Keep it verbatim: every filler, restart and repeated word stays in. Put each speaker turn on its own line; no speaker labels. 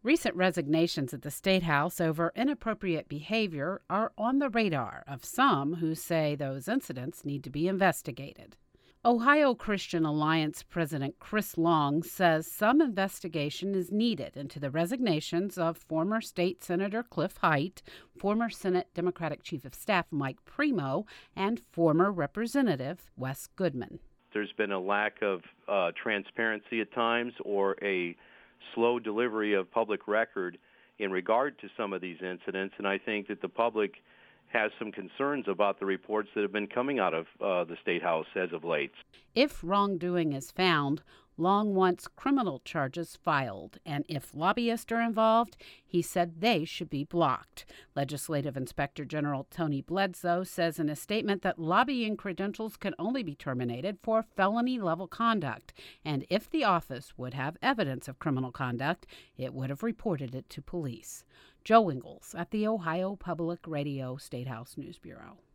Recent resignations at the State House over inappropriate behavior are on the radar of some who say those incidents need to be investigated. Ohio Christian Alliance President Chris Long says some investigation is needed into the resignations of former State Senator Cliff Height, former Senate Democratic Chief of Staff Mike Primo, and former Representative Wes Goodman.
There's been a lack of uh, transparency at times, or a slow delivery of public record in regard to some of these incidents, and I think that the public has some concerns about the reports that have been coming out of uh, the State House as of late.
If wrongdoing is found, Long wants criminal charges filed, and if lobbyists are involved, he said they should be blocked. Legislative Inspector General Tony Bledsoe says in a statement that lobbying credentials can only be terminated for felony-level conduct, and if the office would have evidence of criminal conduct, it would have reported it to police. Joe Ingles at the Ohio Public Radio State House News Bureau.